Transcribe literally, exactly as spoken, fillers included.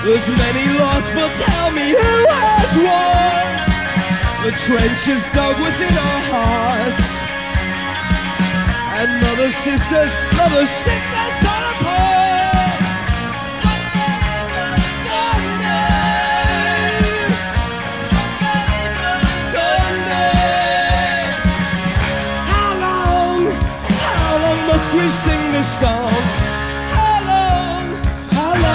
There's many lost, but tell me who has won? The trenches dug within our hearts, and brothers, sisters, brothers, sisters.